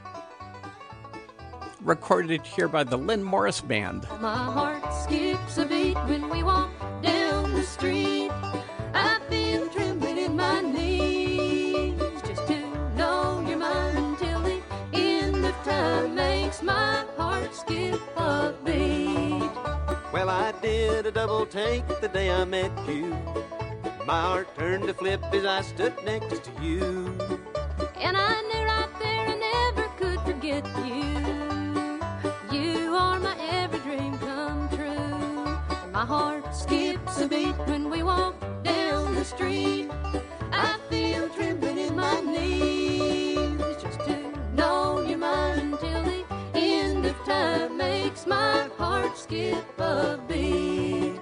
recorded here by the Lynn Morris Band. My heart skips a beat when we walk down the street. I feel trembling in my knees just to know you're mine until the end of time makes my heart skip a beat. Well, I did a double take the day I met you. My heart turned to flip as I stood next to you. And I knew right there I never could forget you. You are my every dream come true. My heart skips a beat when we walk down the street. I feel trembling in my knees just to know you're mine until the end of time makes my heart skip a beat.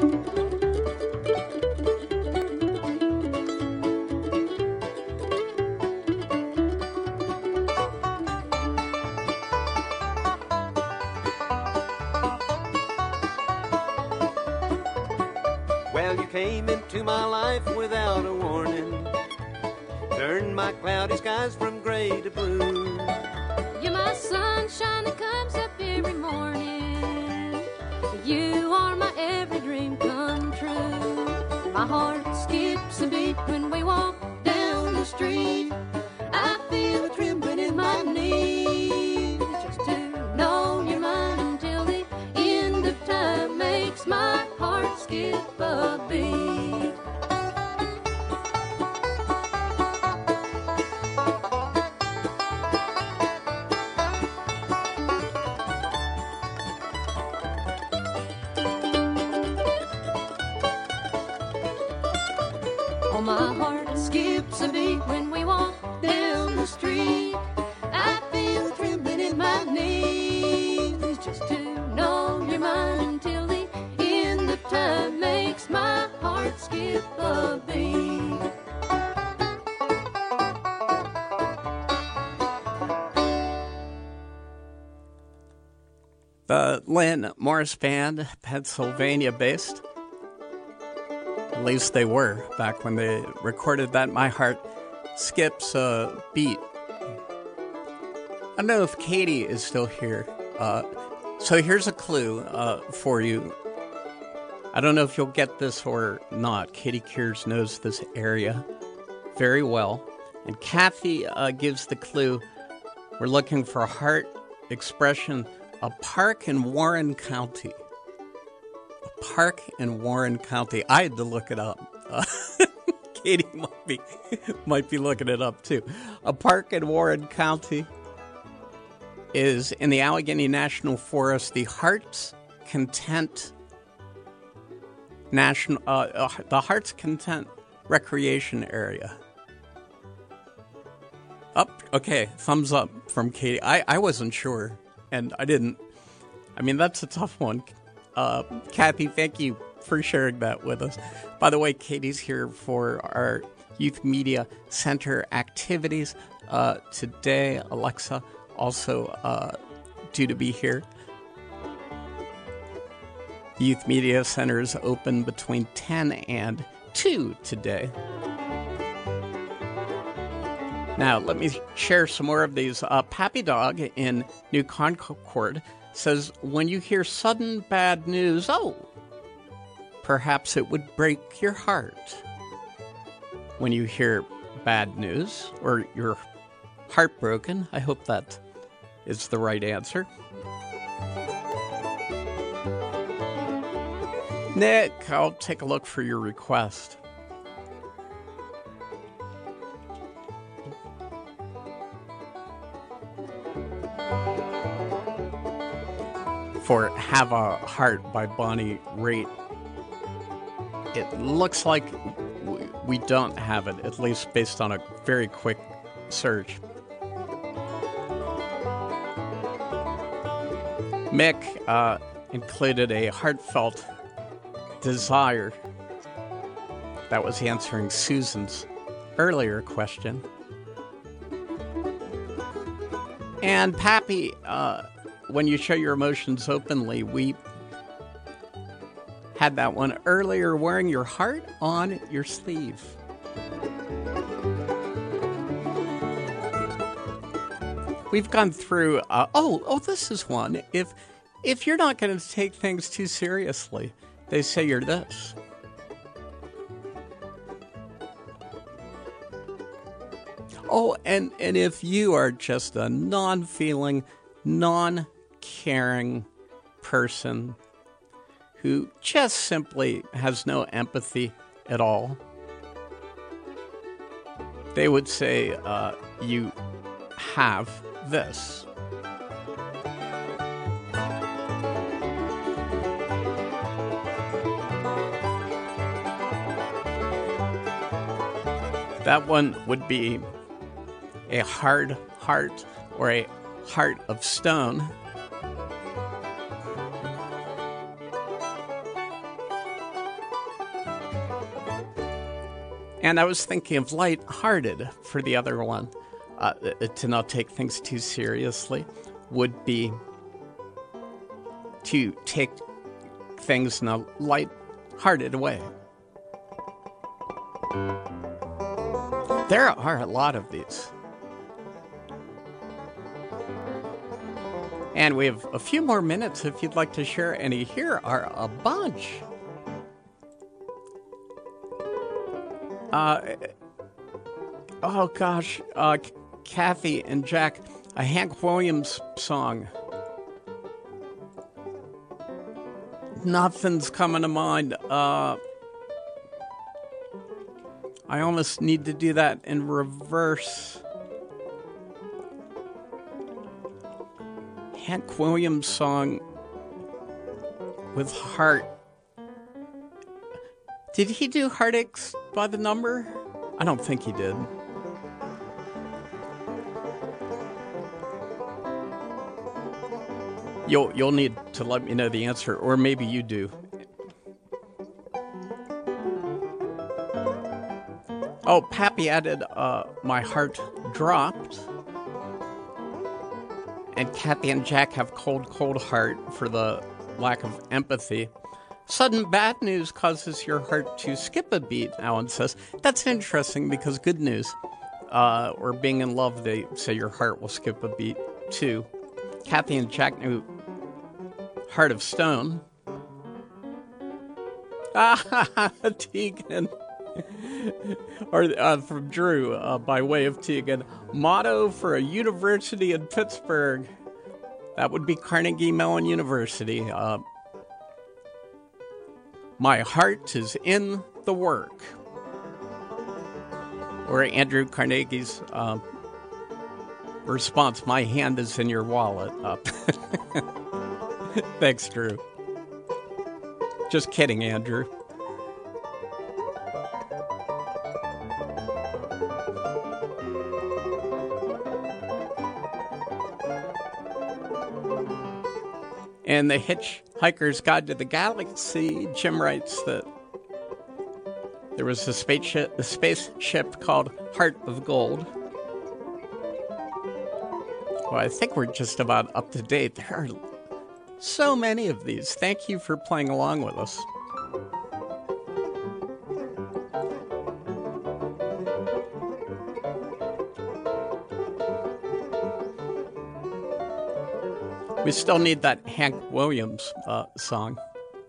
Well, you came into my life without a warning, turned my cloudy skies from gray to blue. You're my sunshine that comes up every morning. You are my every dream come true. My heart skips a beat when we walk down the street. I feel a trembling in my knees just to know you're mine until the end of time makes my heart skip a beat. Oh, my heart skips a beat when we walk down the street. I feel trembling in my knees just to know you're mine until the end of time makes my heart skip a beat. The Lynn Morris Band, Pennsylvania-based. At least they were back when they recorded that. My heart skips a beat. I don't know if Katie is still here. Uh, so here's a clue uh, for you. I don't know if you'll get this or not. Katie Kears knows this area very well. And Kathy uh, gives the clue. We're looking for a heart expression, a park in Warren County. A park in Warren County. I had to look it up. Uh, Katie might be, might be looking it up too. A park in Warren County is in the Allegheny National Forest, the Heart's Content National, uh, uh, the Heart's Content Recreation Area. Up, okay, thumbs up from Katie. I, I wasn't sure, and I didn't. I mean, that's a tough one. Uh, Kathy, thank you for sharing that with us. By the way, Katie's here for our Youth Media Center activities. Uh, today, Alexa also uh, due to be here. Youth Media Center is open between ten and two today. Now, let me share some more of these. Uh, Pappy Dog in New Concord says, when you hear sudden bad news, oh, perhaps it would break your heart. When you hear bad news or you're heartbroken, I hope that is the right answer. Nick, I'll take a look for your request. For Have a Heart by Bonnie Raitt. It looks like we don't have it, at least based on a very quick search. Mick uh, included a heartfelt desire. That was answering Susan's earlier question. And Pappy, uh, when you show your emotions openly, we had that one earlier, wearing your heart on your sleeve. We've gone through, uh, oh, oh, this is one. If, if you're not going to take things too seriously, they say you're this. Oh, and, and if you are just a non-feeling, non-caring person who just simply has no empathy at all, they would say uh, you have this. That one would be a hard heart or a heart of stone. And I was thinking of light-hearted for the other one. Uh, to not take things too seriously would be to take things in a light-hearted way. There are a lot of these. And we have a few more minutes if you'd like to share any. Here are a bunch. Uh, oh, gosh. Uh, Kathy and Jack, a Hank Williams song. Nothing's coming to mind. Uh, I almost need to do that in reverse. Hank Williams song with heart. Did he do Heartaches by the Number? I don't think he did. You'll you'll need to let me know the answer, or maybe you do. Oh, Pappy added, uh, My Heart Dropped. And Kathy and Jack have Cold, Cold Heart for the lack of empathy. Sudden bad news causes your heart to skip a beat, Alan says. That's interesting because good news, uh, or being in love, they say your heart will skip a beat too. Kathy and Jack knew Heart of Stone. Ah, Tegan. or uh, from Drew, uh, by way of Tegan. Motto for a university in Pittsburgh. That would be Carnegie Mellon University. Uh, My heart is in the work. Or Andrew Carnegie's uh, response, my hand is in your wallet. Uh, Thanks, Drew. Just kidding, Andrew. And the Hitchhiker's Guide to the Galaxy, Jim writes that There was a spaceship, a spaceship called Heart of Gold. Well, I think we're just about up to date. There are so many of these. Thank you for playing along with us. We still need that Hank Williams uh, song.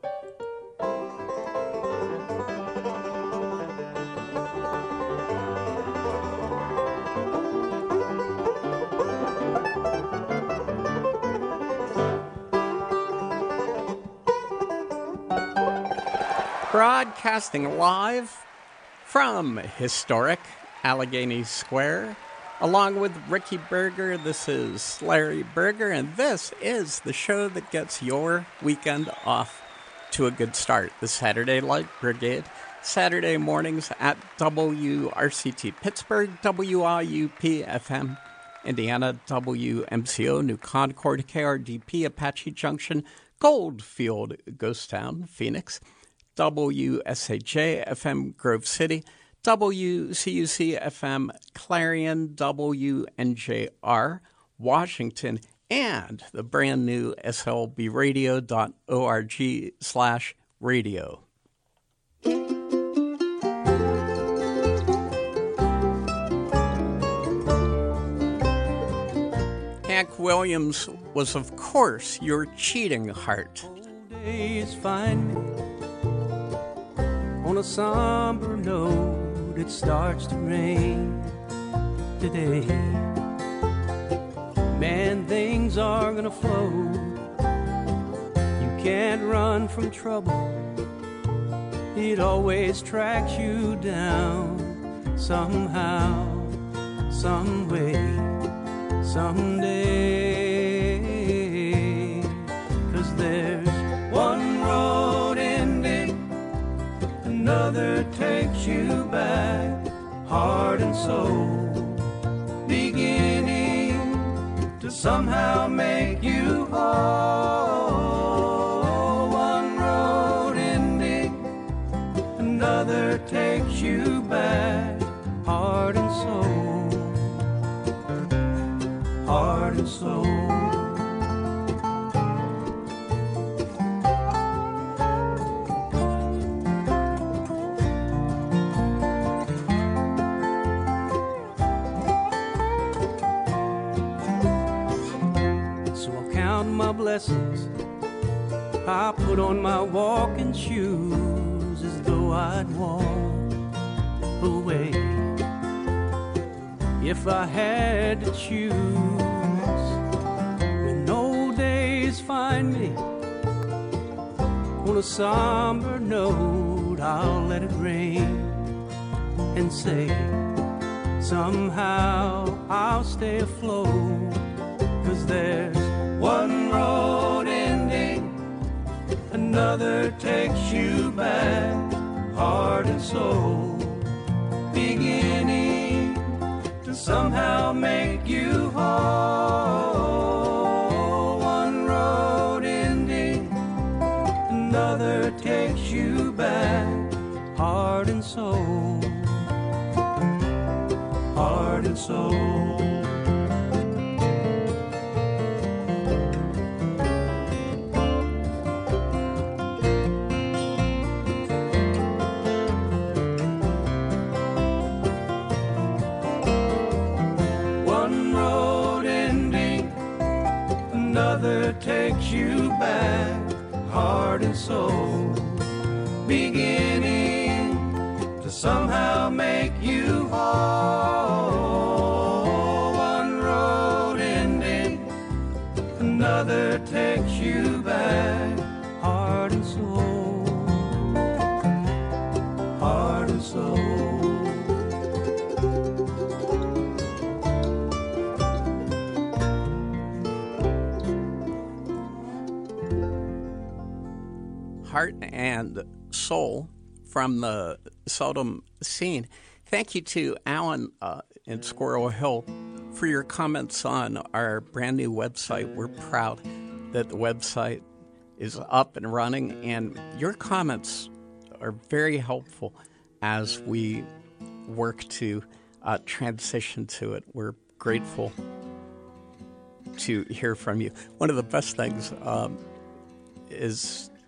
Broadcasting live from historic Allegheny Square. Along with Ricky Berger, this is Larry Berger, and this is the show that gets your weekend off to a good start. The Saturday Light Brigade, Saturday mornings at W R C T Pittsburgh, W I U P F M, Indiana, W M C O, New Concord, K R D P, Apache Junction, Goldfield, Ghost Town, Phoenix, W S H J F M, Grove City, W C U C F M, Clarion, W N J R, Washington, and the brand new S L B radio dot org slash radio. Hank Williams was, of course, your cheating heart. Days find me on a somber note. It starts to rain today. Man, things are gonna flow. You can't run from trouble. It always tracks you down somehow, some way, someday. 'Cause there's one road ending, another takes you back, heart and soul, beginning to somehow make you whole. One road ending, another takes you back, heart and soul, heart and soul. Blessings, I put on my walking shoes as though I'd walk away. If I had to choose, when no days find me on a somber note, I'll let it rain and say, somehow I'll stay afloat. 'Cause there's one road ending, another takes you back, heart and soul, beginning to somehow make you whole. One road ending, another takes you back, heart and soul, heart and soul. Takes you back, heart and soul, beginning to somehow make you whole. One road ending, another takes you back, heart and soul, heart and soul. Heart and Soul from the Sodom Scene. Thank you to Alan uh, in Squirrel Hill for your comments on our brand new website. We're proud that the website is up and running, and your comments are very helpful as we work to uh, transition to it. We're grateful to hear from you. One of the best things um, is